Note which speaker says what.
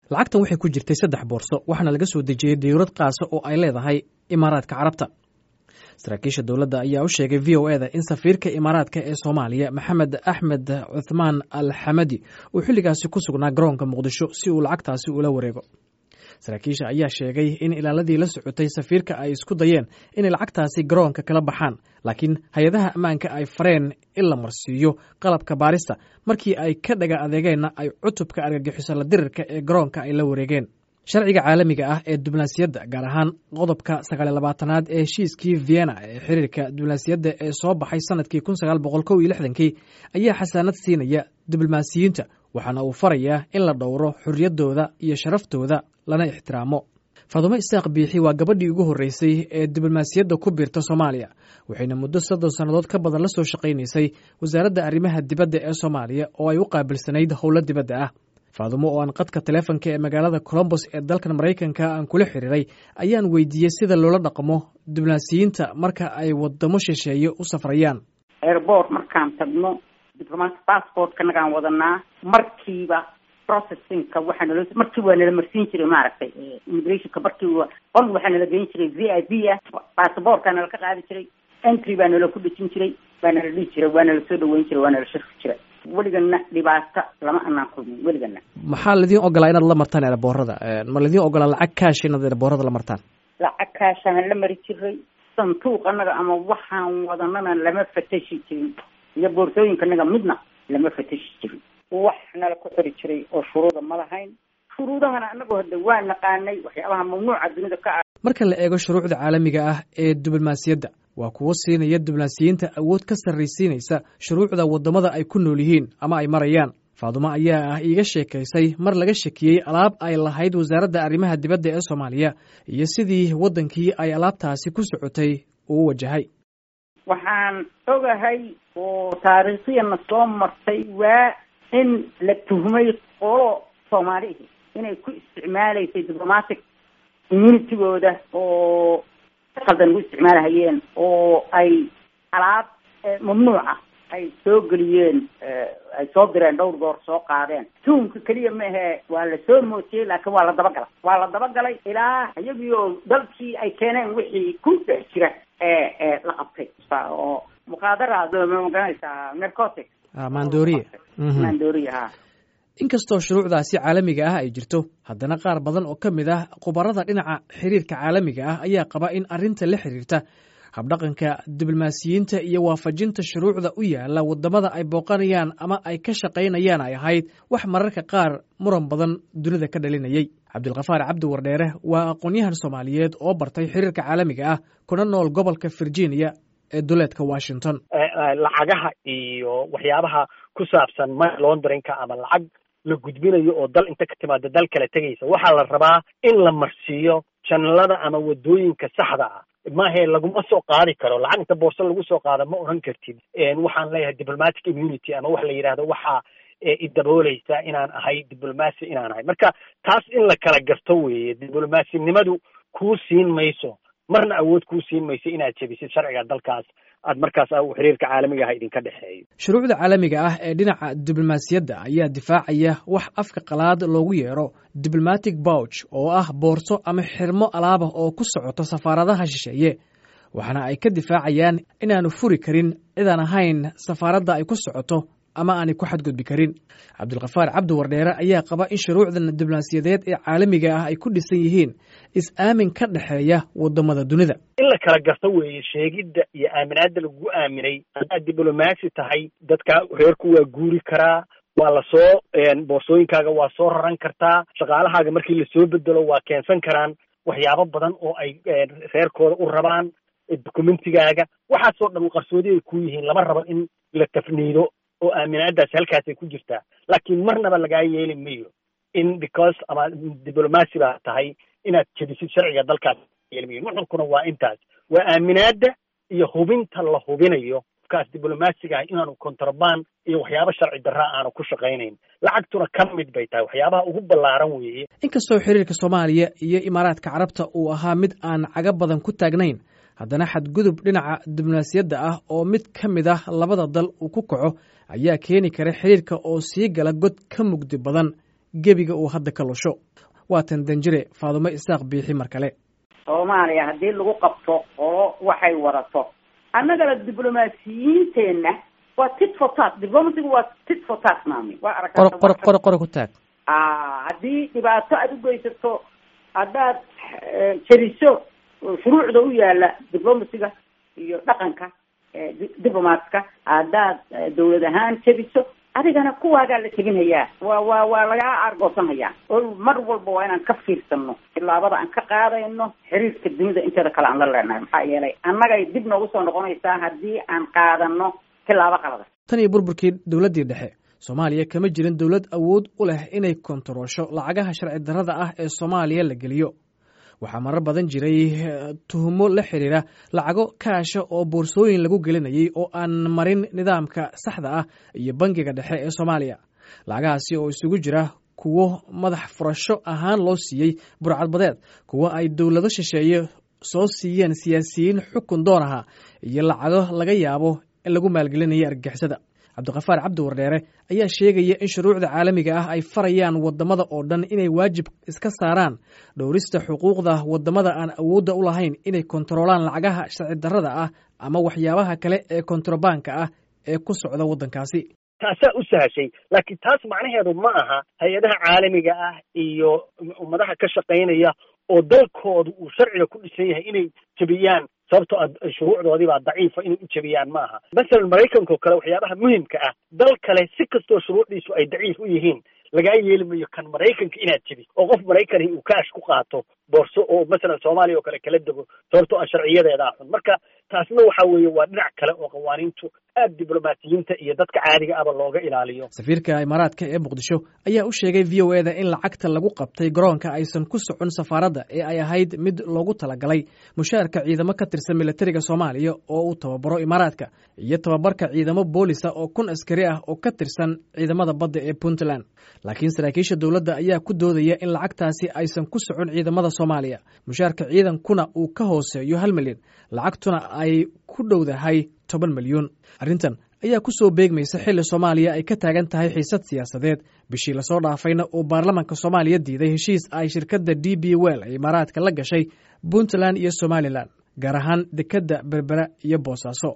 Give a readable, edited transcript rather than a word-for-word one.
Speaker 1: lacagtan waxay ku jirtay 3 boorso waxaana laga soo dejiyay dawlad qaas oo ay leedahay Imaaraadka Carabta. saraakiisha dawladda ayaa u sheegay VOA-da in safiirka Imaaraadka ee Soomaaliya Maxamed Axmed Uthman Al-Hamadi uu xilligaasi ku sugnaa garoonka Muqdisho si uu lacagtaasi ula wareego. saraakiisha ayaa sheegay in ilaaladii la socotay safiirka ay isku dayeen inay lacagtaasi garoonka kala baxaan, laakiin hay-adaha ammaanka ay fareen in la marsiiyo qalabka baarista markii ay ka dhaga adeegeenna ay cutubka argagixiso la dirirka ee garoonka ay la wareegeen. sharciga caalamiga ah ee diblomaasiyadda gaar ahaan qodobka 29aad ee heshiiskii Vienna ee xiriirka diblomaasiyadda ee soo baxay sanadkii 1961 ayaa xasaanad siinaya diblomaasiyiinta, waxaana uu farayaa in la dhowro xorriyaddooda iyo sharaftooda lana ixtiraamo. Faadumo Isaaq Biixi waa gabadhii ugu horreysay ee diblomaasiyadda ku biirta Soomaaliya, waxayna muddo 30 sannadood ka badan la soo shaqaynaysay wasaaradda arrimaha dibadda ee Soomaaliya oo ay u qaabilsanayd howlo dibadda ah. Faadumo oo aan qadka taleefanka ee magaalada Columbus ee dalkan Mareykanka aan kula xiriiray ayaan weydiiyey sida loola dhaqmo diblomaasiyiinta marka ay wadamo shisheeye u safrayaan.
Speaker 2: Airport markaan tagno diplomatic passport-ka nagaan wadanaa markiiba processing-ka markii waa nala marsiin jiray maaragtay immigration-ka markiiba qol waxaa nala geyn jiray VIP ah passport-ka nala ka qaadi jiray entry baa nala ku dhejin jiray baa nala dhihi jiray waa nala soo dhaweyn jiray waa nala sharfi jiray weligana dhibaato lama anaan kulmin weligana.
Speaker 1: maxaa laidin ogolaa inaad la martaan eeraboorada? ma laidin ogolaa lacag kaash inaad eeraboorada la martaan?
Speaker 2: lacag kaashaan la mari jiray sanduuq anaga ama waxaan wadanana lama fatashi jirin iyo boorsooyinka anaga midna lama fatashi jirin. wax nala ku xiri jiray oo shuruuda ma lahayn. shuruudahana anagu hadda waa naqaanay waxyaabaha mamnuuca dunida ka ah.
Speaker 1: marka la eego shuruucda caalamiga ah ee diblomaasiyadda waa kuwo siinaya diblomaasiyiinta awood ka sarraysiinaysa shuruucda waddamada ay ku nool yihiin ama ay marayaan. Faadumo ayaa ah iiga sheekaysay mar laga shakiyey alaab ay lahayd wasaaradda arrimaha dibadda ee Soomaaliya iyo sidii waddankii ay alaabtaasi ku socotay uu wajahay.
Speaker 2: waxaan ogahay oo taariikhiyan soo martay waa in la tuhmay qolo Soomaaliyeed inay ku isticmaalaysay diplomatic immunity-gooda oo qaldan u isticmaalahayeen oo ay alaab mamnuuca ay soo geliyeen ay soo direen dhowr goor soo qaadeen. tuunka keliya ma ahe waa la soo mootiyey laakiin waa la dabagalay ilaa iyagii oo dalkii ay keeneen wixii ku dhex jira la qabtay oo muqaadaraad ma garanaysaa narcotics maandooriya.
Speaker 1: inkastoo shuruucdaasi caalamiga ah ay jirto, haddana qaar badan oo ka mid ah khubarada dhinaca xiriirka caalamiga ah ayaa qaba in arrinta la xiriirta habdhaqanka diblomaasiyiinta iyo waafajinta shuruucda u yaala waddamada ay booqanayaan ama ay ka shaqaynayaan ay ahayd wax mararka qaar muran badan dunida ka dhalinayay. Cabdilqafaar Cabdi Wardheere waa aqoon-yahan Soomaaliyeed oo bartay xiriirka caalamiga ah kuna nool gobolka Virginia ee duleedka Washington.
Speaker 3: lacagaha iyo waxyaabaha ku saabsan money laundering-ka ama lacag la gudbinayo oo dal inta ka timaada dal kale tegaysa waxaa la rabaa in la marsiiyo channelada ama wadooyinka saxda ah. maahe laguma soo qaadi karo lacag inta boorso lagu soo qaado ma oran kartid. waxaan leeyahay diplomatic immunity ama wax la yidhaahdo waxaa idaboolaysa inaan ahay diblomaasi inaan ahay. marka taas in la kala garto weeye. diblomasinimadu kuu siin mayso marna awood kuu siin mayso inaad jebisid sharciga dalkaas aad markaas xiriirka caalamiga ah idinka dhexeeyo.
Speaker 1: shuruucda caalamiga ah ee dhinaca diblomaasiyadda ayaa difaacaya wax afka qalaad loogu yeero diplomatic pouch oo ah boorso ama xirmo alaaba oo ku socoto safaaradaha shisheeye, waxaana ay ka difaacayaan inaanu furi karin cidaan ahayn safaaradda ay ku socoto ama aanay ku xadgudbi karin. Cabdilqafaar Cabdi Wardheere ayaa qaba in shuruucdan diblomaasiyadeed ee caalamiga ah ay ku dhisan yihiin is-aamin ka dhexeeya waddamada dunida.
Speaker 3: in la kala garto weeye sheegidda iyo aaminaadda lagu aaminay. haddaad diblomaasi tahay dadka reerku waa guuri karaa, waa lasoo boorsooyinkaaga waa soo raran kartaa, shaqaalahaaga markii lasoo bedelo waa keensan karaan waxyaabo badan oo ay reerkooda u rabaan, dokumentigaaga waxaasoo dhan qarsoodi ay ku yihiin. lama rabo in la tafniido oo aaminaadaasi halkaasay ku jirtaa, laakiin marnaba lagaa yeeli mayo in because ama diblomaasi baa tahay inaad jebisid sharciga dalkaas yeeli mayo. nuxurkuna waa intaas, waa aaminaada iyo hubinta la hubinayo kaas diblomaasiga ah inaanu kontrabaan iyo waxyaabo sharci darraa aanu ku shaqaynayn. lacagtuna ka mid bay tahay waxyaabaha ugu ballaaran weeye.
Speaker 1: inkastoo xiriirka Soomaaliya iyo Imaaraadka Carabta uu ahaa mid aan caga badan ku taagnayn, haddana xadgudub dhinaca diblomaasiyadda ah oo mid ka mid ah labada dal uu ku kaco ayaa keeni kara xiriirka oo sii gala god ka mugdi badan gebiga uu hadda ka lusho. waa tan danjire Faadumo Isaaq Biixi mar kale.
Speaker 2: Soomaaliya haddii lagu qabto oo waxay warato annagana diblomaasiyiinteenna waa tit for tat. Diplomacy waa tit for tat maami. Waa
Speaker 1: aragtida qor ku taag.
Speaker 2: haddii dhibaato aad u geysato haddaad jeriso shuruucda u yaala diblomaasiga iyo dhaqanka diblomaadka haddaad dawlad ahaan jeriso adigana kuwaagaa la teginayaa waa lagaa argoosanayaa oo mar walba waa inaan ka fiirsano tilaabada aan ka qaadayno xiriirka dunida inteeda kale aan la leenahay maxaa yeelay annagay dib noogu soo noqonaysaa haddii aan qaadano tilaabo qalada.
Speaker 1: tan iyo burburkii dowladdii dhexe Soomaaliya kama jirin dawlad awood u leh inay kontaroosho lacagaha sharci darrada ah ee Soomaaliya la geliyo. waxaa marar badan jiray tuhumo la xiriira lacago kaasha oo boorsooyin lagu gelinayay oo aan marin nidaamka saxda ah iyo bangiga dhexe ee Soomaaliya. lacagahaasi oo isugu jira kuwo madax furasho ahaan loo siiyey burcadbadeed, kuwo ay dawlado shisheeye soo siiyeen siyaasiyiin xukun doonaha, iyo lacago laga yaabo in lagu maalgelinayay argagixisada. Cabdiqafaar Cabdi Wardheere ayaa sheegaya in shuruucda caalamiga ah ay farayaan wadamada oo dhan inay waajib iska saaraan dhowrista xuquuqda wadamada aan awoodda u lahayn inay kontaroolaan lacagaha sharci darrada ah ama waxyaabaha kale ee kontrabaanka ah ee ku socda waddankaasi.
Speaker 3: taasaa u sahashay, laakiin taas macnaheedu ma aha hay-adaha caalamiga ah iyo ummadaha ka shaqaynaya oo dalkoodu uu sharciga ku dhisan yahay inay jebiyaan sababtoo shuruucdoodii baa daciifa inay u jebiyaan ma aha. masalan maraykanka oo kale waxyaabaha muhimka ah dal kale si kastoo shuruucdiisu ay daciif u yihiin lagaa yeeli mayo kan maraykanka inaad jebi oo qof maraykan uu kaash ku qaato boorso oo masalan Soomaaliya oo kale kala dego sababtoo sharciyadeeda xun. marka taasna waxa weeye waa dhinac kale oo qawaaniintu aad diblomaasiyiinta iyo dadka caadiga ah looga ilaaliyo.
Speaker 1: Safiirka Imaaraadka ee Muqdisho ayaa u sheegay VOA-da in lacagta lagu qabtay garoonka aysan ku socon safaaradda ee ay ahayd mid loogu talagalay mushaarka ciidamo ka tirsan militariga Soomaaliya oo uu tababaro Imaaraadka iyo tababarka ciidamo boolisa oo 1,000 askari ah oo ka tirsan ciidamada badda ee Puntland. laakiin saraakiisha dawladda ayaa ku doodaya in lacagtaasi aysan ku socon ciidamada Soomaaliya, mushaarka ciidankuna uu ka hooseeyo 1 milyan, lacagtuna ay ku dhowdahay 10 milyan. arrintan ayaa ku soo beegmaysa xilli Soomaaliya ay ka taagan tahay xiisad siyaasadeed. bishii la soo dhaafayna uu baarlamaanka Soomaaliya diiday heshiis ay shirkadda DP World ee Imaaraadka la gashay Puntland iyo Somaliland, gaar ahaan dekedda Berbera iyo Boosaaso.